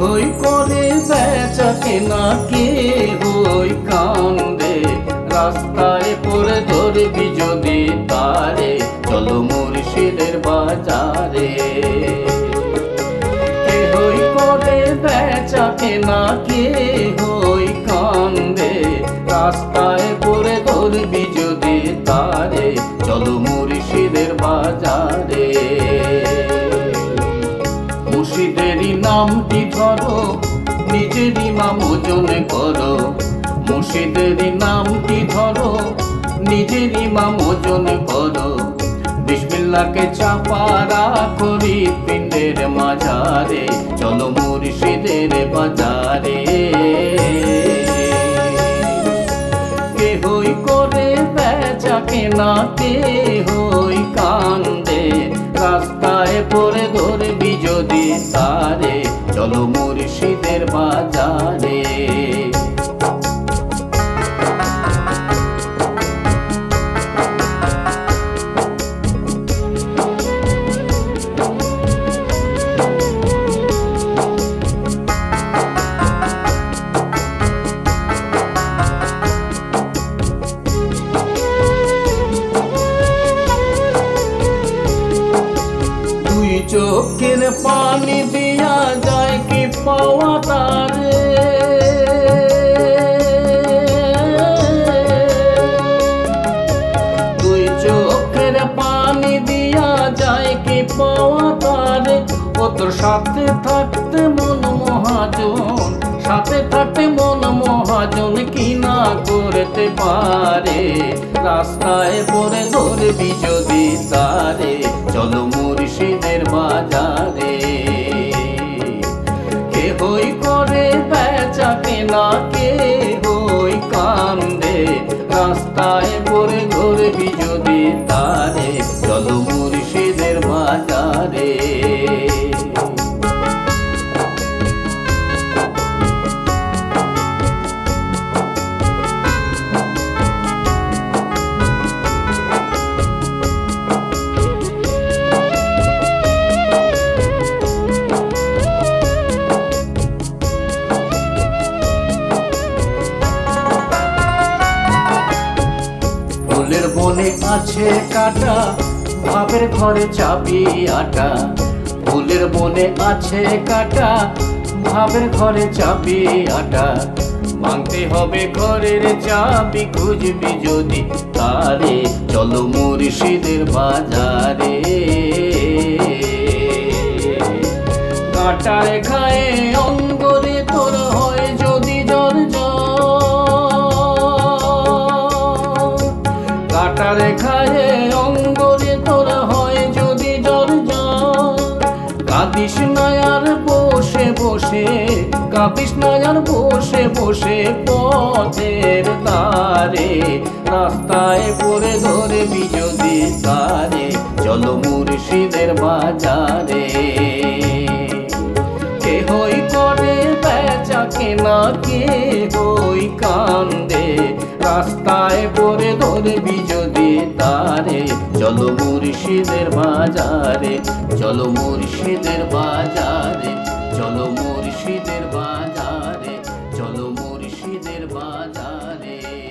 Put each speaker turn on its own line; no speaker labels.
হই করে বেচা কেনা, কে হই কান্দে রাস্তায় পড়ে ধরবি যদি তারে, চলো মুর্শিদের বাজারে। কে হই করে বেচা কেনা, কে হই কান্দে রাস্তায় পড়ে ধরবি যদি তারে, চলো মুর্শিদের বাজারে। মুর্শিদেরই নামটি ধরো, নিজের ইমাম ওজন করো। মুর্শিদেরই নামটি ধরো, নিজের ইমাম ওজন করো। বিসমিল্লাহকে চাপা রাখো হৃৎপিণ্ডের মাঝারে, চলো মুর্শিদের বাজারে। কে হই করে বেচা কেনা, কে হই কান্দে রাস্তায় পড়ে ধরবি যদি তারে, চলো মুর্শিদের বাজারে। চোখের পানি দিয়া যায় কি পাওয়া তারে, দুই চোখের পানি দিয়া যায় কি পাওয়া তারে। ও তোর সাথে থাকতে মন মহাজন, সাথে থাকতে মন মহাজন কি না করতে পারে, রাস্তায় পড়ে ধরবি যদি তারে, চলো মুর্শিদের বাজারে। কে হই করে বেচা কেনা, কে হই কান্দে রাস্তায় পড়ে ধরবি যদি তারে, চলো মুর্শিদের বাজারে। ফুলের বনে আছে কাটা, ভাবের ঘরে চাবি আটা। ফুলের বনে আছে কাটা, ভাবের ঘরে চাবি আটা। মাংতে হবে ঘরের চাবি, খুঁজবি যদি তারে, চলো মুর্শিদের বাজারে। কাটার খায়ে অঙ্গরে তোর হয় যদি জ্বর কাটার খায়ে অঙ্গরে তোর হয় যদি জ্বর কাঁদিস না আর বসে বসে, কাঁদিস না আর বসে বসে পথের তারে, রাস্তায় পড়ে ধরবি যদি তারে, চলো মুর্শিদের বাজারে। কে হই করে বেচা কেনা, কে হই কান্দে রাস্তায় পড়ে ধরবি যদি তারে, চলো মুর্শিদের বাজারে, চলো মুর্শিদের বাজারে, চলো মুর্শিদের বাজারে, চলো মুর্শিদের বাজারে।